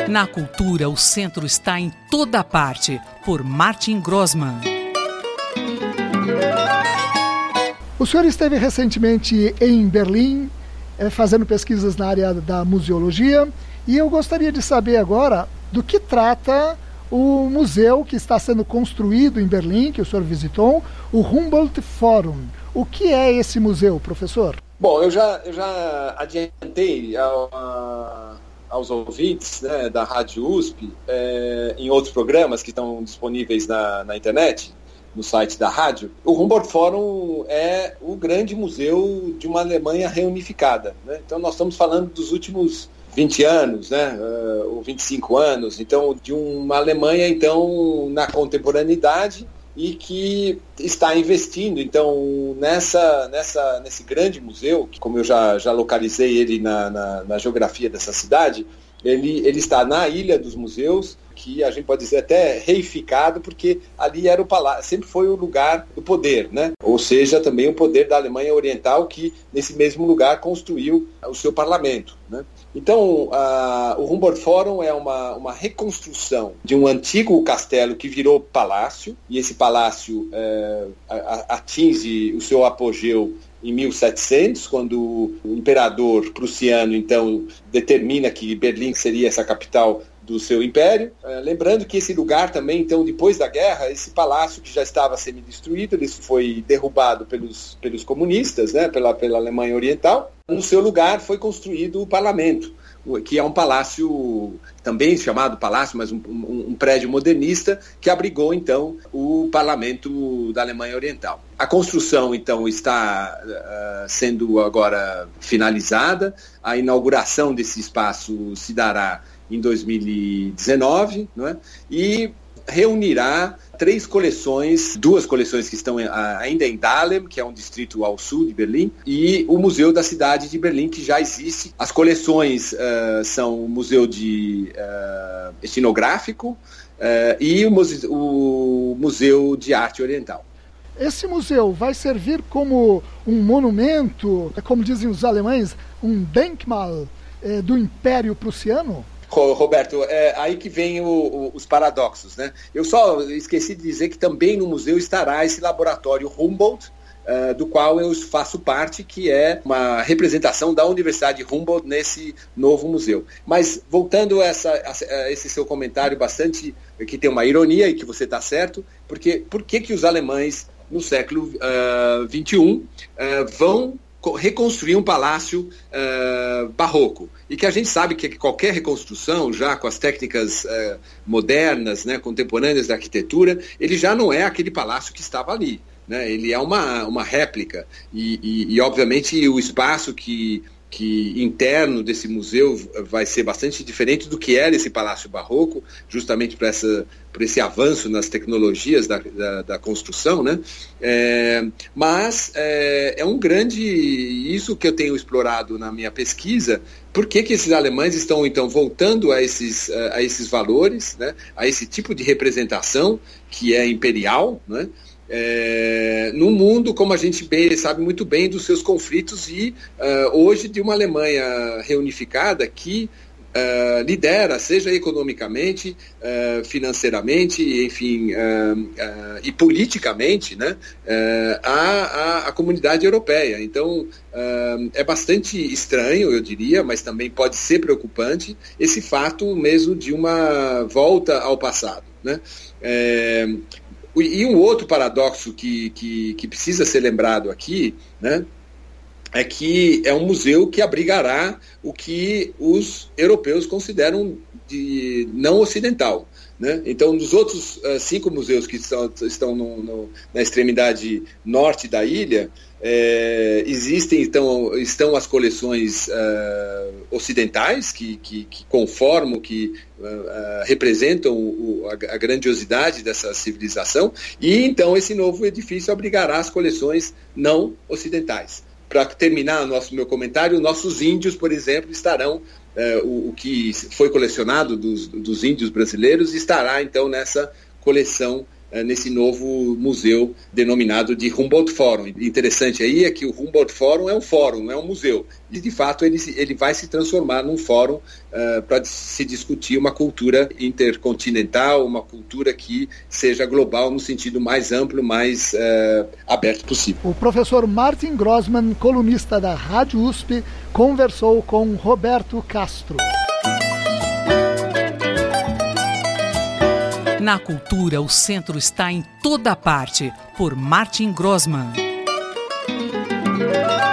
Na cultura, o centro está em toda parte, por Martin Grossmann. O senhor esteve recentemente em Berlim, fazendo pesquisas na área da museologia, e eu gostaria de saber agora do que trata o museu que está sendo construído em Berlim, que o senhor visitou, o Humboldt Forum. O que é esse museu, professor? Bom, eu já adiantei aos ouvintes, né, da Rádio USP, em outros programas que estão disponíveis na internet, no site da rádio. O Humboldt Forum é o grande museu de uma Alemanha reunificada, né? Então nós estamos falando dos últimos 20 anos, né, ou 25 anos, então, de uma Alemanha então, na contemporaneidade e que está investindo então, nesse grande museu, que, como eu já localizei ele na geografia dessa cidade, ele está na Ilha dos Museus, que a gente pode dizer até reificado, porque ali era o palácio, sempre foi o lugar do poder, né? Ou seja, também o poder da Alemanha Oriental, que nesse mesmo lugar construiu o seu parlamento, né? Então, o Humboldt Forum é uma reconstrução de um antigo castelo que virou palácio, e esse palácio atinge o seu apogeu em 1700, quando o imperador prussiano, então, determina que Berlim seria essa capital do seu império. Lembrando que esse lugar também, então, depois da guerra, esse palácio que já estava semi-destruído, ele foi derrubado pelos comunistas, né, pela Alemanha Oriental. No seu lugar foi construído o parlamento, que é um palácio, também chamado palácio, mas um prédio modernista, que abrigou, então, o parlamento da Alemanha Oriental. A construção, então, está sendo agora finalizada. A inauguração desse espaço se dará em 2019, não é? E reunirá duas coleções que estão ainda em Dahlem, que é um distrito ao sul de Berlim, e o Museu da Cidade de Berlim, que já existe. As coleções são o Museu Etnográfico e o Museu de Arte Oriental. Esse museu vai servir como um monumento, como dizem os alemães, um Denkmal do Império Prussiano? Roberto, aí que vem os paradoxos, né? Eu só esqueci de dizer que também no museu estará esse laboratório Humboldt, do qual eu faço parte, que é uma representação da Universidade Humboldt nesse novo museu. Mas voltando a esse seu comentário bastante, que tem uma ironia e que você está certo, porque por que os alemães no século XXI vão reconstruir um palácio barroco, e que a gente sabe que qualquer reconstrução, já com as técnicas modernas, né, contemporâneas da arquitetura, ele já não é aquele palácio que estava ali, né? Ele é uma réplica, e obviamente o espaço que interno desse museu vai ser bastante diferente do que era esse palácio barroco, justamente por esse avanço nas tecnologias da construção, né? Mas é um grande, isso que eu tenho explorado na minha pesquisa, por que esses alemães estão então voltando a esses valores, né? A esse tipo de representação que é imperial, né? No mundo, como a gente sabe muito bem, dos seus conflitos e hoje de uma Alemanha reunificada que lidera, seja economicamente, financeiramente, enfim, e politicamente, né, a comunidade europeia. Então, é bastante estranho, eu diria, mas também pode ser preocupante, esse fato mesmo de uma volta ao passado, né? E um outro paradoxo que precisa ser lembrado aqui, né, é que é um museu que abrigará o que os europeus consideram de não ocidental, né? Então, nos outros 5 museus que estão na extremidade norte da ilha, estão as coleções ocidentais que conformam, que representam a grandiosidade dessa civilização, e então esse novo edifício abrigará as coleções não ocidentais. Para terminar meu comentário, nossos índios, por exemplo, estarão, o que foi colecionado dos índios brasileiros, estará então nessa coleção nesse novo museu denominado de Humboldt Forum. Interessante aí é que o Humboldt Forum é um fórum, não é um museu. E, de fato, ele vai se transformar num fórum para se discutir uma cultura intercontinental, uma cultura que seja global no sentido mais amplo, mais aberto possível. O professor Martin Grossmann, colunista da Rádio USP, conversou com Roberto Castro. Na cultura, o centro está em toda parte, por Martin Grossmann.